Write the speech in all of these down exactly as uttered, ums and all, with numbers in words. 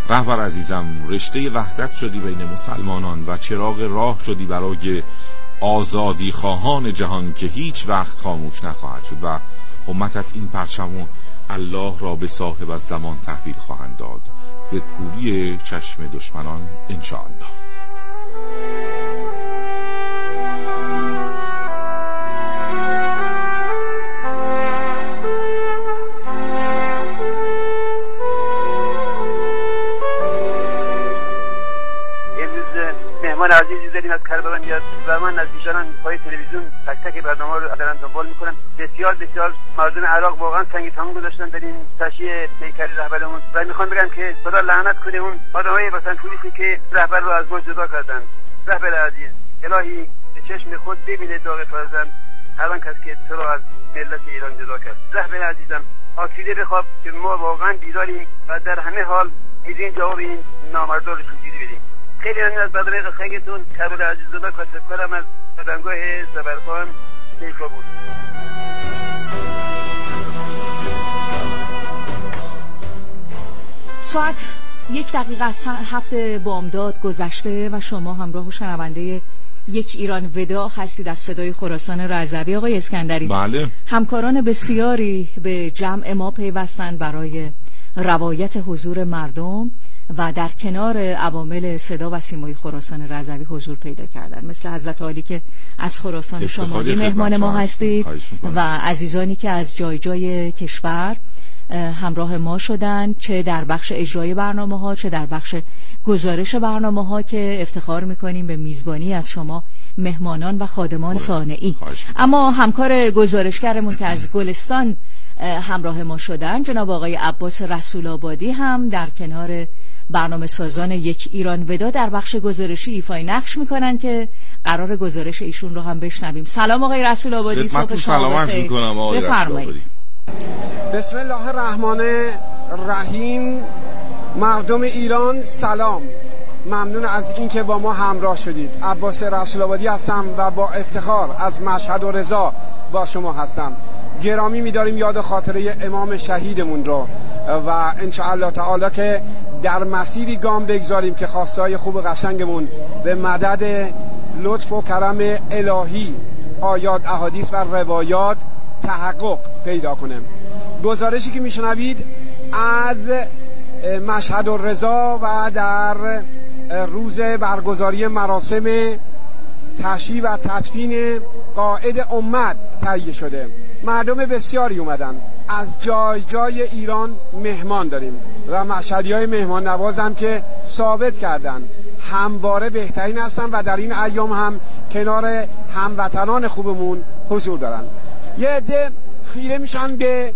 رهبر عزیزم، رشته وحدت شدی بین مسلمانان و چراغ راه شدی برای آزادی خواهان جهان که هیچ وقت خاموش نخواهد شد و امتت این پرچمو الله را به صاحب از زمان تحویل خواهند داد به کوری چشم دشمنان انشاءالله. مهمان عزیزی داریم از کربلا میاد و من از ایشان پای تلویزیون تک تک برنامه رو دارن دنبال میکنم. بسیار بسیار مردم عراق واقعا سنگ تمام گذاشتن در این تشییع پیکر رهبرمون و میخوام بگم که خدا لعنت کنه اون آدمای وطن پولیسی که رهبر رو از ما جدا کردن. رهبر عزیز، الهی به چشم خود ببینه داغ فرزند هر آن کس که تو رو از ملت ایران جدا کرد. رهبر عزیزم، آسیده بخواب که ما واقعا بیداریم و در همه حال میدین جواب این نامردار رو گیری بدیم. خیلی ممنون از برنامه قشنگتون. کربلا عزیززاده تشکرم از بدنگاه زبرخان نیکابور. ساعت یک دقیقه از هفت بامداد گذشته و شما همراه و شنونده یک ایران ودا هستید از صدای خراسان رضوی. آقای اسکندری، بله. همکاران بسیاری به جمع ما پیوستند برای روایت حضور مردم و در کنار عوامل صدا و سیمای خراسان رضوی حضور پیدا کردن، مثل حضرت عالی که از خراسان شمالی مهمان ما هستید و عزیزانی که از جای جای کشور همراه ما شدن، چه در بخش اجرای برنامه ها چه در بخش گزارش برنامه ها که افتخار میکنیم به میزبانی از شما مهمانان و خادمان صانعی. اما همکار گزارشگرمون که از گلستان همراه ما شدن، جناب آقای عباس رسول آبادی، هم در کنار برنامه سازان یک ایران ودا در بخش گزارشی ایفای نقش میکنن که قرار گزارش ایشون رو هم بشنویم. سلام آقای رسول آبادی. صبح سلامت میکنم آقای رسول آبادی. بسم الله الرحمن الرحیم. مردم ایران سلام، ممنون از اینکه با ما همراه شدید. عباس رسول آبادی هستم و با افتخار از مشهد و رضا با شما هستم. گرامی می‌داریم یاد خاطره امام شهیدمون رو و انشاءالله تعالی که در مسیری گام بگذاریم که خواستهای خوب و قشنگمون به مدد لطف و کرم الهی، آیات، احادیث و روایات تحقق پیدا کنه. گزارشی که میشنوید از مشهد و رضا و در روز برگزاری مراسم تشییع و تدفین قائد امت تهیه شده. مردم بسیاری اومدن، از جای جای ایران مهمان داریم و مشهدی‌های مهمان نوازم که ثابت کردن همواره بهترین هستن و در این ایام هم کنار هموطنان خوبمون حضور دارن. یه عده خیره میشن به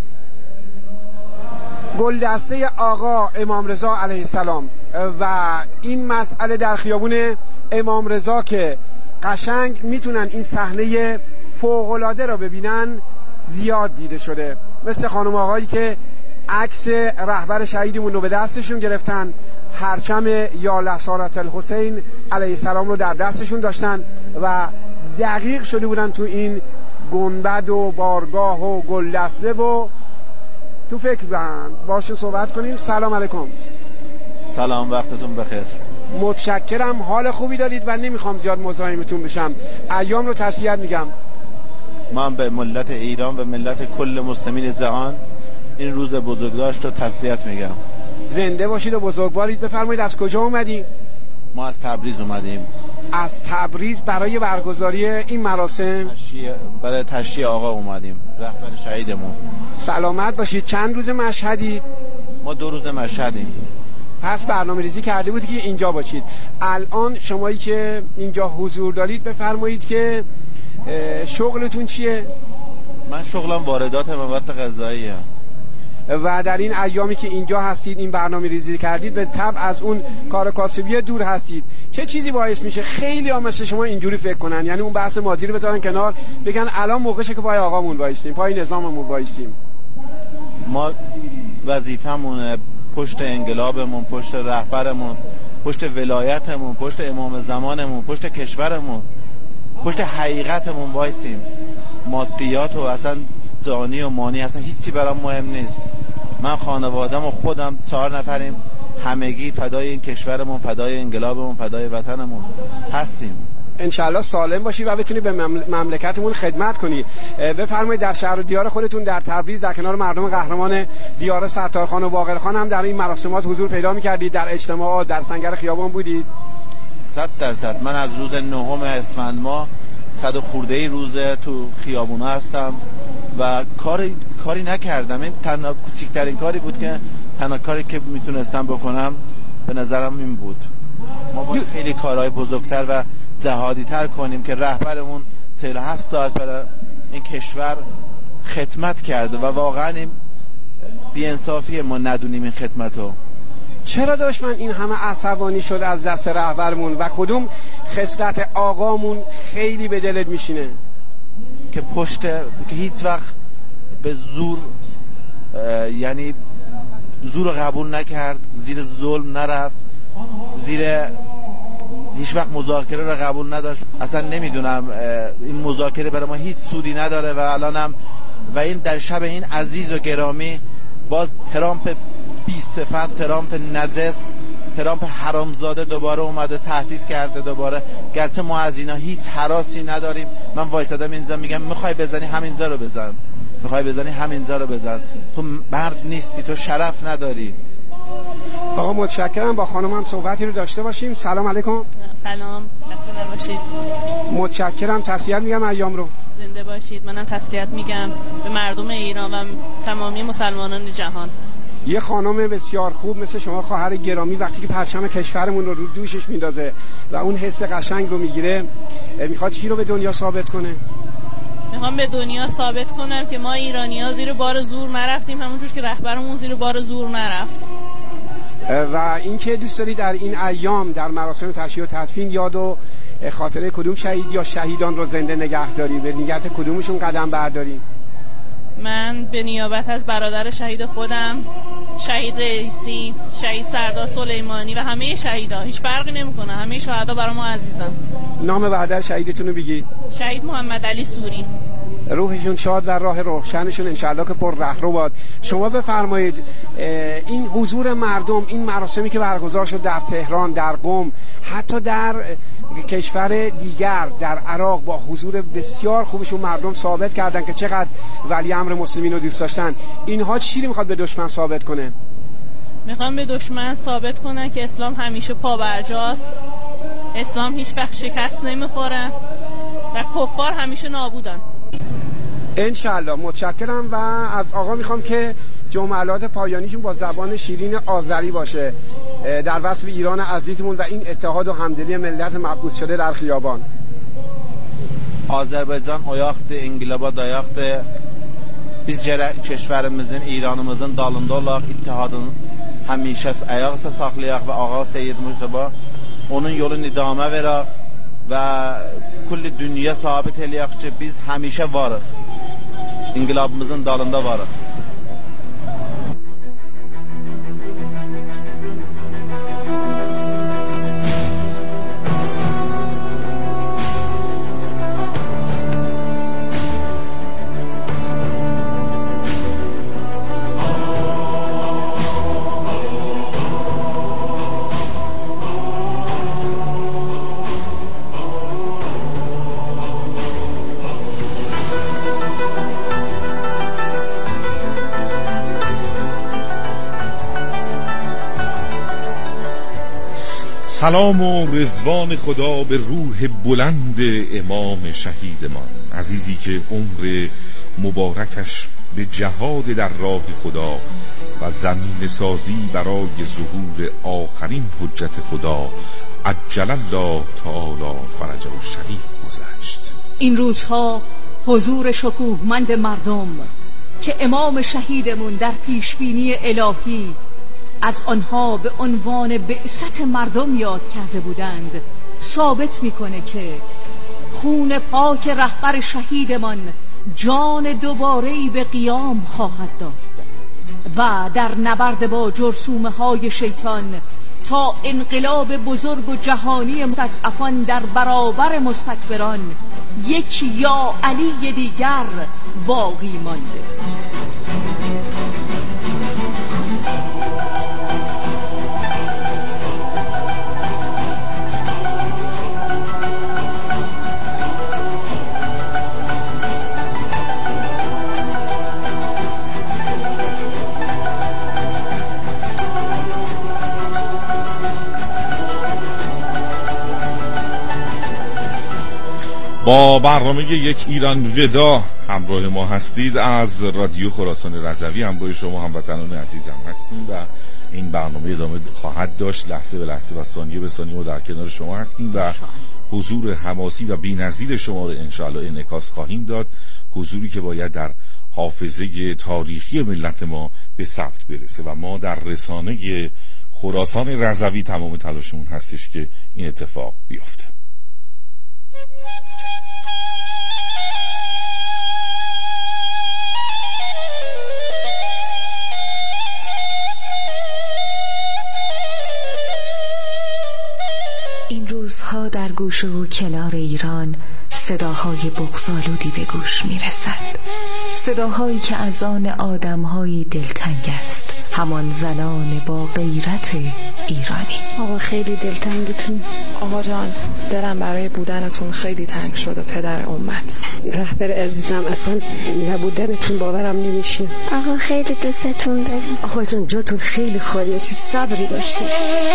گلدسته آقا امام رضا علیه السلام و این مسئله در خیابون امام رضا که قشنگ میتونن این صحنه فوق‌العاده رو ببینن زیاد دیده شده، مثل خانم آقایی که عکس رهبر شهیدمون رو به دستشون گرفتن، پرچم یا لسارت الحسین علیه السلام رو در دستشون داشتن و دقیق شده بودن تو این گنبد و بارگاه و گلدسته و تو فکر بودن. باشون صحبت کنیم. سلام علیکم. سلام، وقتتون بخیر. متشکرم، حال خوبی دارید و نمیخوام زیاد مزاحمتون بشم. ایام رو تسلیت میگم. من به ملت ایران و ملت کل مسلمین جهان این روز بزرگداشت رو تسلیت میگم. زنده باشید و بزرگوارید. بفرمایید از کجا اومدی؟ ما از تبریز اومدیم. از تبریز برای برگزاری این مراسم؟ تشییع، برای تشییع آقا اومدیم، رهبر شهیدمون. سلامت باشید. چند روز مشهدی؟ ما دو روز مشهدیم. پس برنامه ریزی کرده بودی که اینجا باشید. الان شمایی که اینجا حضور دارید بفرمایید که شغلتون چیه؟ من شغلم واردات مواد غذاییه. و در این ایامی که اینجا هستید این برنامه ریزی کردید به طبع از اون کار کاسبی دور هستید. چه چیزی باعث میشه خیلی ها مثل شما اینجوری فکر کنن، یعنی اون بحث مادی رو بذارن کنار، بگن الان موقعشه که پای آقامون وایسیم، پای نظاممون وایسیم؟ ما وظیفمونه پشت انقلابمون، پشت رهبرمون، پشت ولایتمون، پشت امام زمانمون، پشت کشورمون، پشت حقیقتمون وایسیم. مادیات و اصلا زانی و مانی اصلا هیچی برام مهم نیست. من خانوادم و خودم چهار نفریم، همگی فدای این کشورمون، فدای انقلابمون، فدای وطنمون هستیم. انشالله سالم باشی و بتونی به مملکتمون خدمت کنی. بفرمایید در شهر و دیار خودتون در تبریز در کنار مردم قهرمان دیار ستارخان و باقرخان هم در این مراسمات حضور پیدا می‌کردید؟ در اجتماعات در سنگر خیابان بودید؟ صد درصد. من از روز نهم اسفند ماه صد و خورده روز تو خیابونا هستم و کاری کاری نکردم. این تنها کوچکترین کاری بود که تنها کاری که میتونستم بکنم به نظرم این بود. ما باید خیلی کارهای بزرگتر و جهادی‌تر کنیم که رهبرمون چهل و هفت ساعت برای این کشور خدمت کرده و واقعا این بی‌انصافیه ما ندونیم این خدمتو. چرا دشمن این همه عصبانی شد از دست رهبرمون و کدوم خصلت آقامون خیلی به دلت میشینه؟ که پشت که هیچ وقت به زور یعنی زور قبول نکرد، زیر ظلم نرفت، زیر هیچ وقت مذاکره رو قبول نداشت. اصلا نمیدونم این مذاکره برای ما هیچ سودی نداره و الانم و این در شب این عزیز و گرامی باز ترامپ بی صفت، ترامپ نجس، ترامپ حرامزاده دوباره اومده تهدید کرده دوباره. گرچه ما از اینا هیچ هراسی نداریم. من وایسادم اینجا میگم میخوای بزنی همینجا رو بزن، میخوای بزنی همینجا رو بزن، تو مرد نیستی، تو شرف نداری. آقا متشکرم. با خانم هم صحبتی رو داشته باشیم. سلام علیکم. سلام، خسته نباشید. متشکرم. تسلیت میگم ایام رو. زنده باشید. منم تسلیت میگم به مردم ایران و تمامی مسلمانان جهان. یه خانم بسیار خوب مثل شما خواهر گرامی وقتی که پرچم کشورمون رو رو دوشش میندازه و اون حس قشنگ رو میگیره، میخواد چی رو به دنیا ثابت کنه؟ میخوام به دنیا ثابت کنم که ما ایرانی‌ها زیر بار زور نرفتیم، همونجور که رهبرمون زیر بار زور نرفت. و اینکه دوست داری در این ایام در مراسم تشییع و تدفین یاد و خاطره کدوم شهید یا شهیدان رو زنده نگه داری؟ به نیت کدومشون قدم برداری؟ من به نیابت از برادر شهید خودم، شهید رئیسی، شهید سردار سلیمانی و همه شهیدا، هیچ فرقی نمیکنه، همه شهدا برای ما عزیزن. نام برادر شهیدتون رو بگید. شهید محمد علی سوری. روحشون شاد و راه روشنشون انشالله که پر رهرو باد. شما بفرمایید این حضور مردم، این مراسمی که برگزار شد در تهران، در قم، حتی در کشور دیگر در عراق با حضور بسیار خوبشون مردم ثابت کردن که چقدر ولی امر مسلمین رو دوست داشتن. اینها چی میخواد به دشمن ثابت کنه؟ میخوام به دشمن ثابت کنن که اسلام همیشه پابرجاست، اسلام هیچ وقت شکست نمیخوره و کفار همیشه نابودن. انشالله. متشکرم. و از آقا میخوام که جملات پایانیشون با زبان شیرین آذری باشه در وصف ایران عزیزمون و این اتحاد و همدلی ملت مبعوث şöyle در خیابان. Azərbaycan oyaqdı, inqilaba dayaqdı. Biz gərək keşvərimizin, İranımızın dalında olaq, ittihadın həmişə ayaq saxlayaq və Ağa Seyyid Mujtaba onun yolunu idamə verək və kulli dünya sabit eləyək ki, biz həmişə varıq. İnqilabımızın dalında varıq. سلام و رضوان خدا به روح بلند امام شهیدمان، عزیزی که عمر مبارکش به جهاد در راه خدا و زمین سازی برای ظهور آخرین حجت خدا عجل الله تعالی فرجه الشریف گذشت. این روزها حضور شکوهمند مردم که امام شهیدمون در پیشبینی الهی از آنها به عنوان بعثت مردم یاد کرده بودند ثابت میکنه که خون پاک رهبر شهیدمان جان دوباره‌ای به قیام خواهد داد و در نبرد با جرثومه های شیطان تا انقلاب بزرگ و جهانی مستضعفان در برابر مستکبران یک یا علی دیگر باقی مانده. با برنامه یک ایران ودا همراه ما هستید. از رادیو خراسان رضوی همراه شما هموطنان عزیزم هستیم و این برنامه ادامه خواهد داشت. لحظه به لحظه و ثانیه به ثانیه ما در کنار شما هستیم و حضور حماسی و بی‌نظیر شما رو انشاءالله انعکاس خواهیم داد، حضوری که باید در حافظه تاریخی ملت ما به ثبت برسه و ما در رسانه خراسان رضوی تمام تلاشمون هستش که این اتفاق بیفته. این روزها در گوشه و کنار ایران صداهای بغض‌آلودی به گوش میرسد، صداهایی که از آن آدمهایی دلتنگ است، همان زنان با غیرت ایرانی. آقا خیلی دلتنگتون. آقا جان دلم برای بودنتون خیلی تنگ شده پدر امت. رهبر عزیزم اصلا نبودنتون باورم نمیشه. آقا خیلی دوستتون دارم. آقا جان جاتون خیلی خالیه، چه صبری داشتید.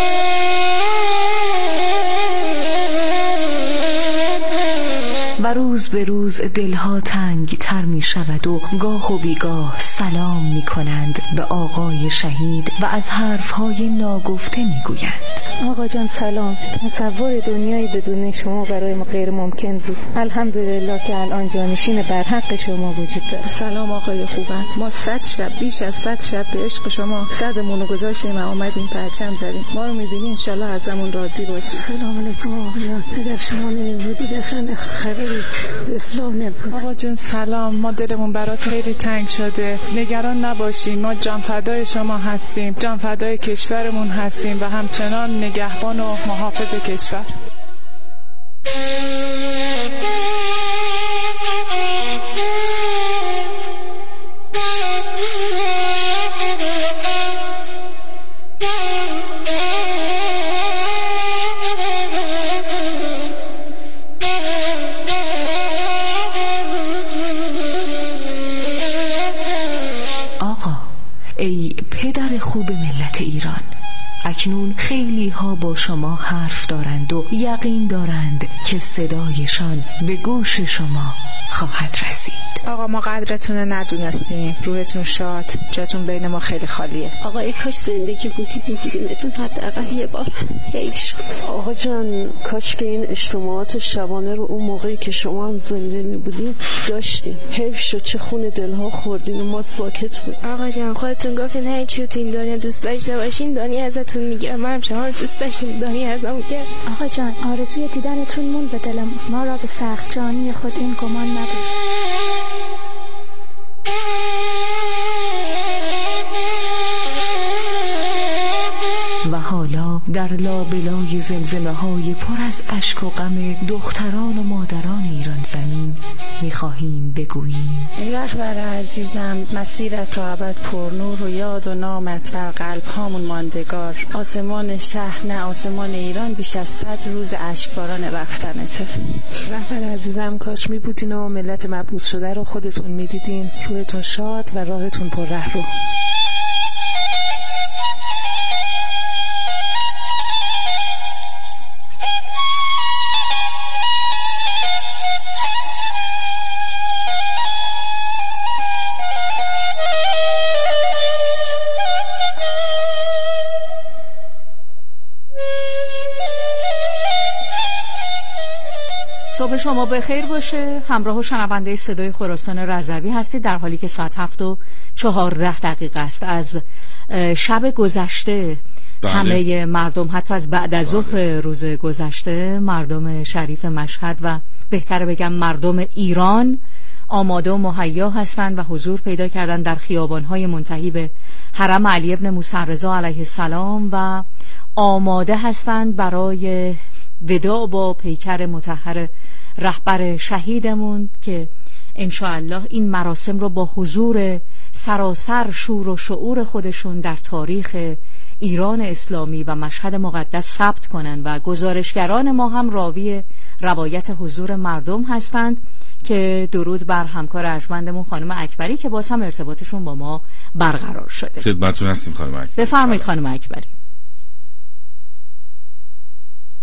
و روز به روز دلها تنگ تر می شود و گاه و بیگاه سلام می کنند به آقای شهید و از حرفهای ناگفته می گویند. آقا جان سلام. تصور دنیایی بدون شما برای ما غیر ممکن بود. الحمدلله که الان جانشین بر حق شما وجود داره. سلام آقای خوبم. ما صد شب بیش از صد شب به عشق شما صدمون رو گذاشتیم و آمدیم پرچم زدیم. ما رو می‌بینی ان شاء الله ازمون راضی باشی. سلام علیکم آقا جان. اگر شما نمی‌بودید اصلا خبری اسلام نبود. آقا جون سلام. ما دلمون برات خیلی تنگ شده. نگران نباشین، ما جان فدای شما هستیم، جان فدای کشورمون هستیم و همچنان نگهبان و محافظ کشور. آقا ای پدر خوب ملت ایران، اکنون خیلی ها با شما حرف دارند و یقین دارند که صدایشان به گوش شما خواهد رسید. آقا ما قدرتون رو ندونستیم، روحتون شاد، جاتون بین ما خیلی خالیه. آقا ای کاش زندگی بودی میدیدیمتون حداقل یه بار. خیلی شد. آقا جان کاش که این اجتماعات شبانه رو اون موقعی که شما هم زنده میبودین داشتیم. حیف شد چه خون دلها خوردین و ما ساکت بودیم. آقا جان خودتون گفتین هر چی تو این دنیا دوست داشته باشین دنیا ازتون میگیره. من هم شما رو دوست داشتم، دنیا ازم میگیره. آقا جان آرزوی دیدنتون مون به دلم، ما را به سخت جانی خود این گمان نبود. و حالا در لابلای زمزمه های پر از اشک و غم دختران و مادران ایران زمین میخواهیم بگوییم ای رهبر عزیزم، مسیرت تا ابد پرنور و یاد و نامت بر قلب هامون ماندگار. آسمان شهر نه آسمان ایران بیش از صد روز اشکباران رفتنته. رهبر عزیزم کاش می بودین و ملت مبعوث شده رو خودتون میدیدین. روحتون شاد و راهتون پر ره رو. صبح شما بخیر باشه. همراه و شنونده صدای خراسان رضوی هستید در حالی که ساعت هفت و چهارده دقیقه است. از شب گذشته بله. همه مردم حتی از بعد از ظهر بله. روز گذشته مردم شریف مشهد و بهتره بگم مردم ایران آماده و مهیا هستند و حضور پیدا کردن در خیابان‌های منتهی به حرم علی ابن موسی رضا علیه السلام و آماده هستند برای وداع با پیکر مطهر رهبر شهیدمون که انشاءالله این مراسم رو با حضور سراسر شور و شعور خودشون در تاریخ ایران اسلامی و مشهد مقدس ثبت کنن و گزارشگران ما هم راوی روایت حضور مردم هستند که درود بر همکار ارجمندمون خانم اکبری که باز هم ارتباطشون با ما برقرار شده. خدمتتون هستیم خانم اکبری. بفرمایید خانم اکبری.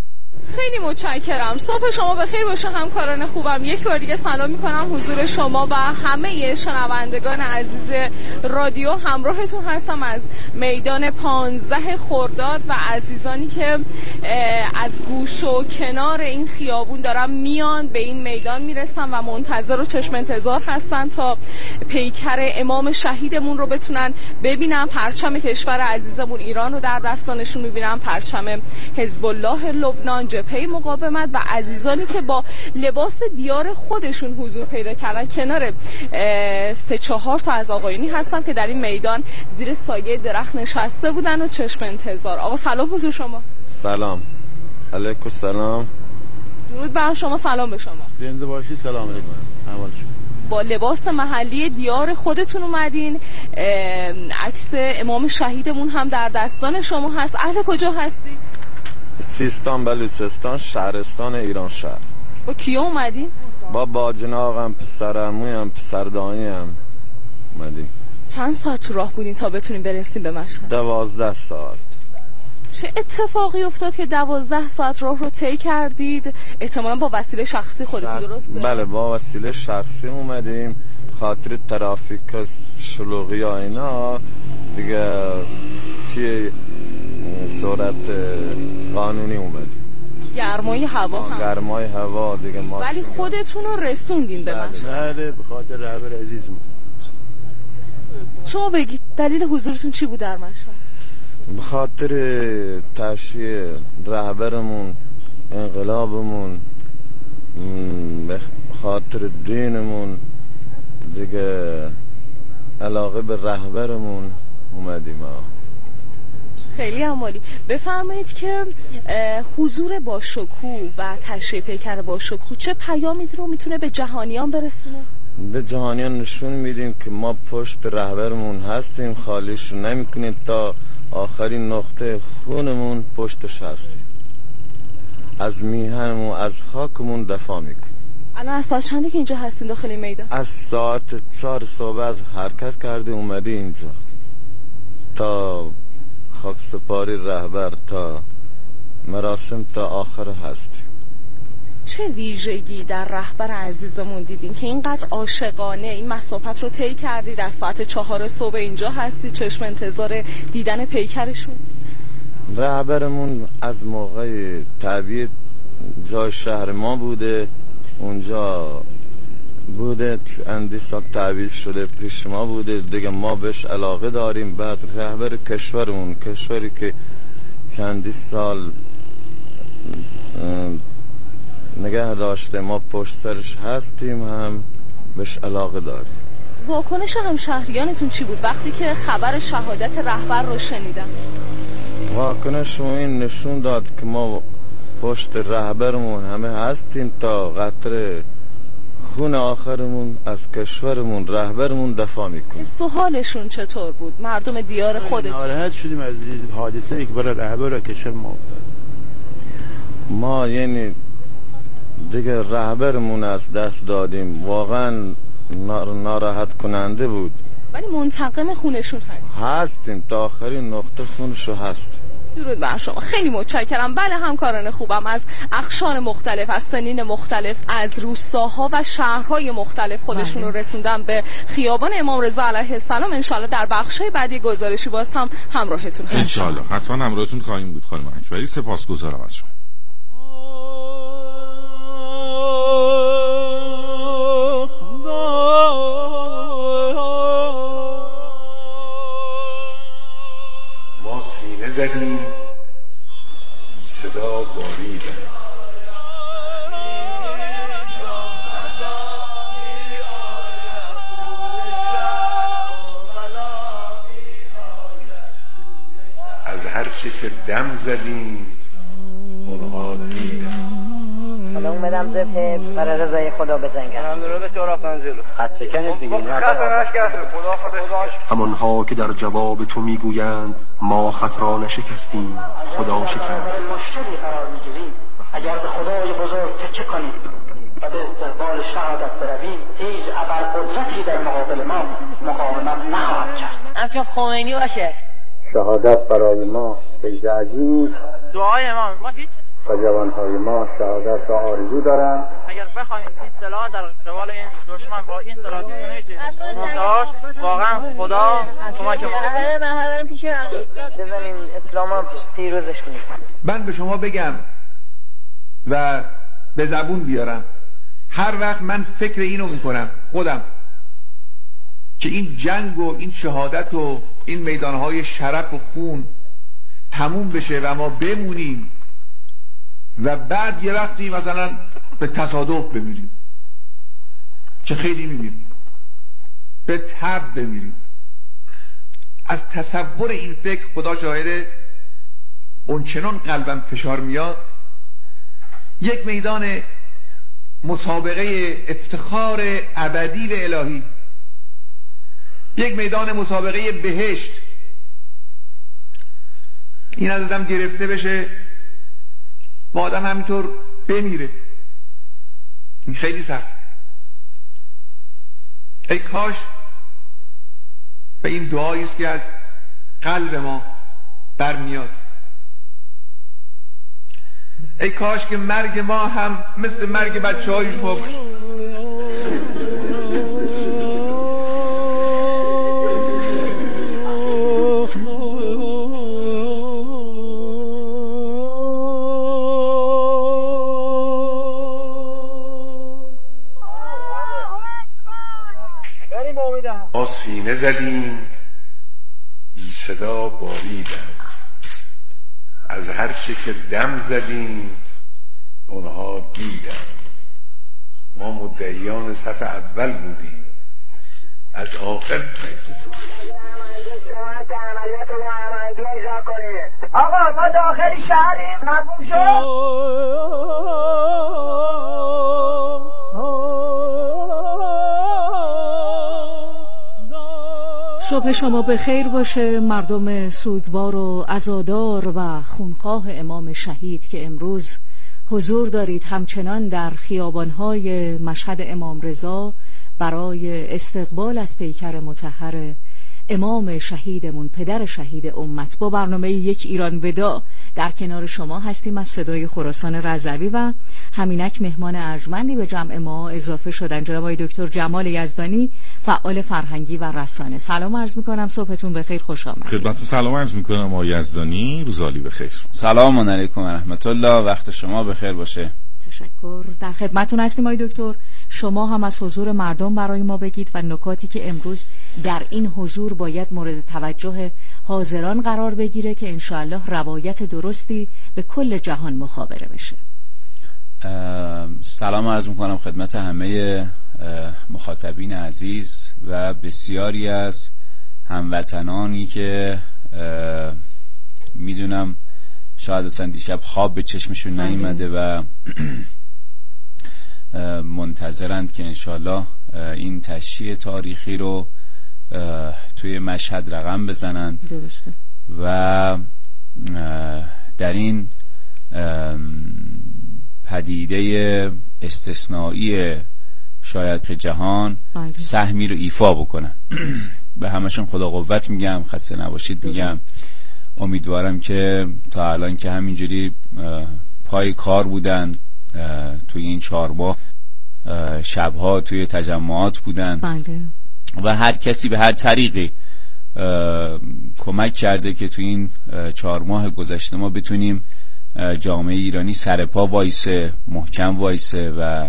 خیلی متشکرم. صبح شما بخیر باشه همکاران خوبم. یک بار دیگه سلام میکنم حضور شما و همه شنوندگان عزیز رادیو. همراهتون هستم از میدان پانزده خرداد و عزیزانی که از گوش و کنار این خیابون دارن میان به این میدان میرسن و منتظر و چشم انتظار هستن تا پیکر امام شهیدمون رو بتونن ببینن. پرچم کشور عزیزمون ایران رو در دستانشون میبینن، پرچم حزب الله لبنان، جبهه مقاومت و عزیزانی که با لباس دیار خودشون حضور پیدا کردن. کنار سه چهار تا از آقایونی هستن که در این میدان زیر سایه درخت نشسته بودن و چشم انتظار. آقا سلام حضور شما. سلام علیکم. سلام. درود بر شما. سلام به شما. زنده باشی. سلام علیکم. احوال شما؟ با لباس محلی دیار خودتون اومدین. عکس امام شهیدمون هم در دستان شما هست. اهل کجا هستید؟ سیستان بلوچستان، شهرستان ایران شهر. با کیا اومدین؟ با باجناقم، پسرعمویم، پسرداییم اومدیم. چند ساعت تو راه بودین تا بتونین برسین به مشهد؟ دوازده ساعت. چه اتفاقی افتاد که دوازده ساعت راه رو طی کردید؟ احتمالاً با وسیله شخصی خودتون، درسته؟ بله با وسیله شخصی اومدیم. خاطر ترافیک شلوغی ها اینا دیگه چیه صورت قانونی اومدیم. گرمای هوا هم گرمای هوا دیگه ما. ولی خودتون رو رسوندین به مشهد. بله به خاطر رهبر عزیزمون. شما بگید دلیل حضورتون چی بود در مشهد؟ به خاطر تشییع رهبرمون، انقلابمون، به خاطر دینمون دیگه، علاقه به رهبرمون اومدیم. خیلی عالی. بفرمایید که حضور با شکوه و تشریح پیکر با شکوه چه پیامی رو میتونه به جهانیان برسونه؟ به جهانیان نشون میدیم که ما پشت رهبرمون هستیم، خالیش نمیکنیم، تا آخرین نقطه خونمون پشتش هستیم. از میهنمون، از خاکمون دفاع میکنیم. الان از ساعت چنده که اینجا هستین داخل میدان؟ از ساعت چهار صبح حرکت کرده اومدی اینجا تا خاک سپاری رهبر، تا مراسم، تا آخر هستیم. چه ویژگی در رهبر عزیزمون دیدین که اینقدر عاشقانه این مسافت رو طی کردید؟ از ساعت چهار صبح اینجا هستی، چشم انتظار دیدن پیکرشون. رهبرمون از موقع تعبید جای شهر ما بوده، اونجا بوده، اندی سال تعویض شده پیش ما بوده دیگه، ما بهش علاقه داریم. بعد رهبر کشورمون، کشوری که چندی سال نگه داشته، ما پشت سرش هستیم، هم بهش علاقه داریم. واکنش هم شهریانتون چی بود وقتی که خبر شهادت رهبر رو شنیدن؟ واکنش این نشون داد که ما پشت رهبرمون همه هستیم تا قطره خون آخرمون از کشورمون، رهبرمون دفاع میکنیم. حالشون چطور بود؟ مردم دیار خودتون؟ ناراحت شدیم از حادثه ای که برای رهبر کشور ما افتاد. ما یعنی دیگه رهبرمون از دست دادیم، واقعا ناراحت کننده بود. ولی منتقم خونشون هست؟ هستیم تا آخرین نقطه خونشو هست. درود بر شما. خیلی متشکرم. بله همکاران خوبم از اقشار مختلف، از سنین مختلف، از روستاها و شهرهای مختلف خودشون رو رسوندن به خیابان امام رضا علیه السلام. انشالله در بخشای بعدی گزارشی باز هم همراهتون هستم. انشالله حتما همراهتون خواهیم بود خانم اکبری. سپاسگزارم از شما. ما سینه زدیم صدا بارید، از هر چه که دم زدیم اونها دیدن. حالا اومدم زبه برای رضای خدا بزنگم. هم رو به تو رفتن جلو خط شکنید دیگه. خدا خدا. همانها که در جواب تو میگویند ما خط را نشکستیم، خدا شکست. مشکلی قرار میگیریم، اگر به خدای بزرگ تکیه کنیم و به استقبال شهادت برویم، هیچ ابرقدرتی در مقابل ما مقاومت نخواهد کرد. همچون خمینی باشه. شهادت برای ما سجده عزیز. دعای امام ما هیچ و جوانهای ما شهادت را آرزو دارند. اگر بخوایم این سلاح در قبال این دشمن با این سلاح میتونه که منتهاش واقعا خدا کمک ما بزنیم اسلام پیروزش کنیم. من به شما بگم و به زبون بیارم، هر وقت من فکر اینو میکنم خودم که این جنگ و این شهادت و این میدانهای شرف و خون تموم بشه و ما بمونیم و بعد یه وقتی مثلا به تصادف بمیریم، چه خیلی میمیریم، به تب بمیریم، از تصور این فکر خدا شاهده اونچنان قلبم فشار میاد. یک میدان مسابقه افتخار ابدی و الهی، یک میدان مسابقه بهشت، این از آدم گرفته بشه و آدم همینطور بمیره، این خیلی سخت. ای کاش به این دعایی است که از قلب ما برمیاد، ای کاش که مرگ ما هم مثل مرگ بچه های شما باشه. ما سینه زدیم بی صدا باریدن، از هر چه که دم زدیم اونها دیدن. ما مدعیان صف اول بودیم، از آخر آقا ما داخل شهریم، مفهوم شد؟ صبح شما به خیر باشه مردم سوگوار و عزادار و خونخواه امام شهید که امروز حضور دارید همچنان در خیابان‌های مشهد امام رضا برای استقبال از پیکر مطهر امام شهیدمون، پدر شهید امت. با برنامه یک ایران ودا در کنار شما هستیم. از صدای خراسان رضوی و همینک مهمان ارجمندی به جمع ما اضافه شدن، جناب آقای دکتر جمال یزدانی، فعال فرهنگی و رسانه. سلام عرض میکنم، صبحتون بخیر، خوش آمدید. خدمتتون سلام عرض میکنم آقای یزدانی، روزالی بخیر. سلام علیکم و رحمت الله، وقت شما بخیر باشه. تشکر. در خدمتتون هستیم آقای دکتر. شما هم از حضور مردم برای ما بگید و نکاتی که امروز در این حضور باید مورد توجه حاضران قرار بگیره که انشاءالله روایت درستی به کل جهان مخابره بشه. سلام عرض میکنم خدمت همه مخاطبین عزیز و بسیاری از هموطنانی که میدونم شاید اصلا دیشب خواب به چشمشون نیامده و منتظرند که انشالله این تشییع تاریخی رو توی مشهد رقم بزنند. درسته. و در این پدیده استثنایی شاید که جهان سهمی رو ایفا بکنن. به همشون خدا قوت میگم، خسته نباشید میگم. امیدوارم که تا الان که همینجوری پای کار بودن توی این چهار ماه، شبها توی تجمعات بودن. بله. و هر کسی به هر طریقی کمک کرده که توی این چهار ماه گذشته ما بتونیم جامعه ایرانی سرپا وایسه، محکم وایسه و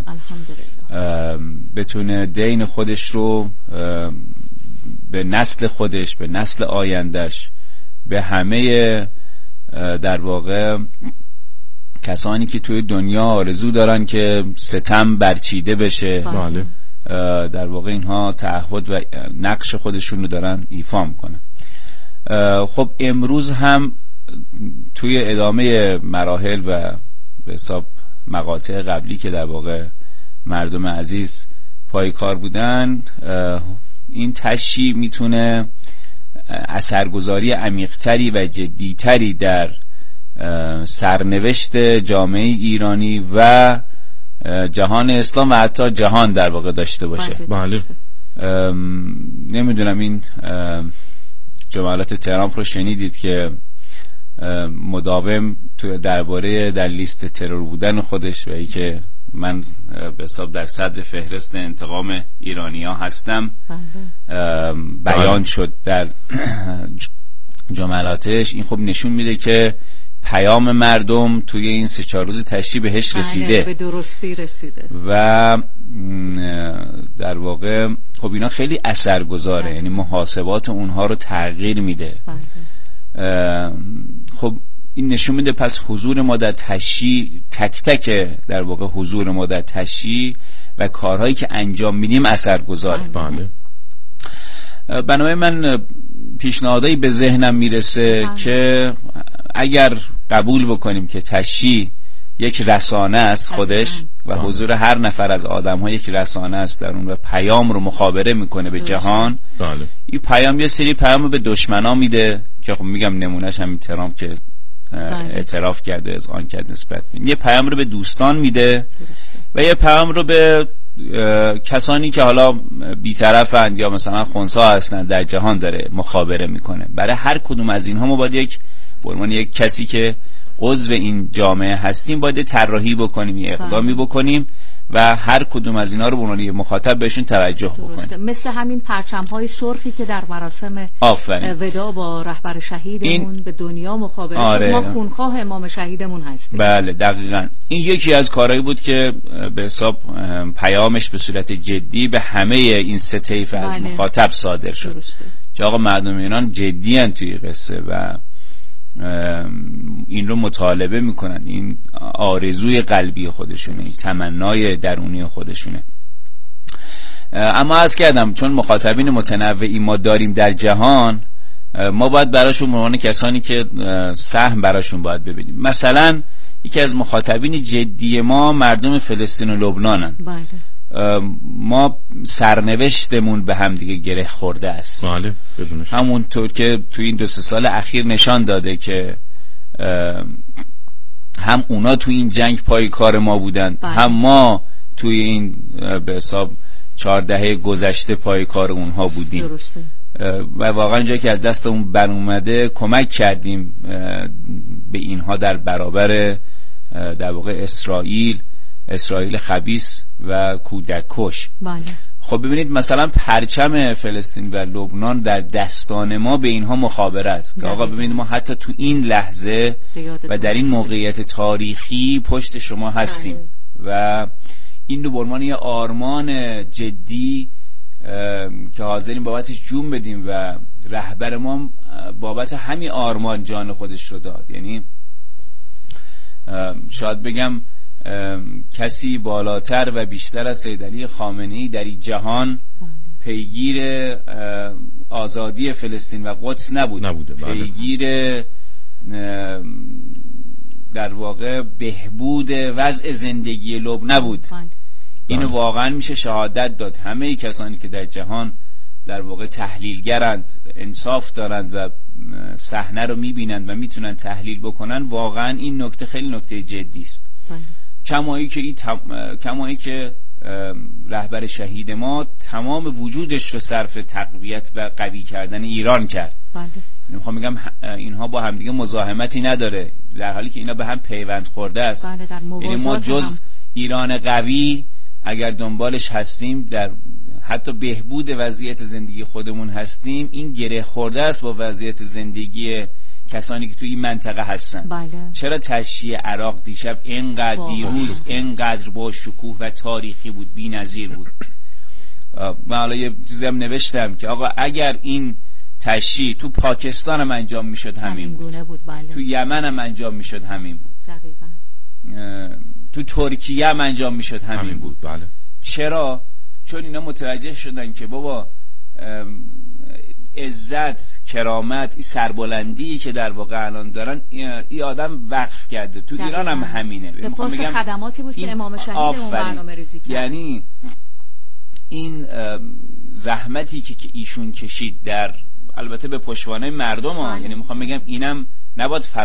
بتونه دین خودش رو به نسل خودش، به نسل آیندش، به همه در واقع کسانی که توی دنیا آرزو دارن که ستم برچیده بشه، بله، در واقع اینها تعهد و نقش خودشون رو دارن ایفا میکنن. خب امروز هم توی ادامه مراحل و به حساب مقاطع قبلی که در واقع مردم عزیز پای کار بودن، این تشییع میتونه اثرگذاری عمیق‌تری و جدی‌تری در سرنوشت جامعه ایرانی و جهان اسلام و حتی جهان در واقع داشته باشه. بله. نمیدونم این جملات ترامپ رو شنیدید که مداوم تو درباره در لیست ترور بودن خودش و ای که من به حساب در صدر فهرست انتقام ایرانی‌ها هستم بیان شد در جملاتش. این خب نشون میده که پیام مردم توی این سه چهار روز تشریح بهش رسیده، به درستی رسیده و در واقع خب اینا خیلی اثرگذاره، یعنی محاسبات اونها رو تغییر میده. خب این نشون میده پس حضور ما در تشییع، تک تک در واقع حضور ما در تشییع و کارهایی که انجام میدیم اثرگذاره. بله. بنابراین من پیشنهادایی به ذهنم میرسه بله. که اگر قبول بکنیم که تشییع یک رسانه است خودش و حضور هر نفر از آدم ها یک رسانه است در اون و پیام رو مخابره میکنه به جهان، بله. این پیام یه سری پیام به دشمنا میده که خب میگم نمونهش همین ترامپ که اعتراف کرده از آن کرد نسبت می. یه پیام رو به دوستان میده و یه پیام رو به کسانی که حالا بی‌طرفند یا مثلا خنثی هستن در جهان داره مخابره میکنه. برای هر کدوم از اینها ما باید یک به عنوان یک کسی که عضو این جامعه هستیم باید طراحی بکنیم، یه اقدامی بکنیم و هر کدوم از اینا رو به عنوان یه مخاطب بهشون توجه بکنیم. مثل همین پرچم‌های سرخی که در مراسم وداع با رهبر شهیدمون به دنیا مخابره آره. شد، ما خونخواه امام شهیدمون هستیم. بله دقیقاً. این یکی از کارهایی بود که به حساب پیامش به صورت جدی به همه این سه طیف از بله. مخاطب صادر شد درسته. که آقا مردم ایران جدی ان توی قصه و این رو مطالبه میکنن، این آرزوی قلبی خودشونه، این تمنای درونی خودشونه. اما عرض کردم چون مخاطبین متنوعی ما داریم در جهان، ما باید براشون عنوان کسانی که سهم براشون باید ببینیم. مثلا یکی از مخاطبین جدی ما مردم فلسطین و لبنانن. بله. ما سرنوشتمون به هم دیگه گره خورده است. بله بدونش. همونطور که تو این دو سه سال اخیر نشان داده که هم اونا تو این جنگ پای کار ما بودن بله. هم ما توی این به حساب چهار دهه گذشته پای کار اونها بودیم. درسته. و واقعا جایی که از دستمون بر اومده کمک کردیم به اینها در برابر در واقع اسرائیل اسرائیل خبیث و کودک کش. بله. خب ببینید مثلا پرچم فلسطین و لبنان در دستان ما به اینها مخابره است که آقا ببینید ما حتی تو این لحظه و در این موقعیت تاریخی پشت شما هستیم بله. و این رو به عنوان یه آرمان جدی که حاضرین بابتش جون بدیم و رهبر ما بابت همین آرمان جان خودش رو داد. یعنی شاید بگم کسی بالاتر و بیشتر از سید علی خامنه‌ای در این جهان پیگیر آزادی فلسطین و قدس نبود، نبوده بله. پیگیر در واقع بهبود وضع زندگی لب نبود بله. اینو واقعا میشه شهادت داد. همه کسانی که در جهان در واقع تحلیلگرند، انصاف دارند و صحنه رو میبینند و میتونن تحلیل بکنن، واقعا این نکته خیلی نکته جدی است. کمایی که این تم... کمایی که رهبر شهید ما تمام وجودش رو صرف تقویت و قوی کردن ایران کرد. بله. میخوام بگم اینها با هم دیگه مزاحمتی نداره، در حالی که اینا به هم پیوند خورده است. بله، یعنی ما جز هم. ایران قوی اگر دنبالش هستیم، در حتی بهبود وضعیت زندگی خودمون هستیم، این گره خورده است با وضعیت زندگی کسانی که توی این منطقه هستن. بله. چرا تشییع عراق دیشب اینقدر دیروز اینقدر با شکوه و تاریخی بود، بی‌نظیر بود. من حالا یه چیزی هم نوشتم که آقا اگر این تشییع تو پاکستان هم انجام میشد همین, همین بود, بود بله. تو یمن هم انجام میشد همین بود، دقیقاً. تو ترکیه هم انجام میشد همین, همین بود. بله. چرا؟ چون اینا متوجه شدن که بابا عزت، کرامت، این سربلندی که در واقع الان دارن این آدم وقف کرده. تو ایران هم همینه. به پاس خدماتی بود که امام شهید اون برنامه ریزی کرد. یعنی این زحمتی که ایشون کشید در البته به پشتوانه مردم ها، یعنی میخوام بگم اینم نباید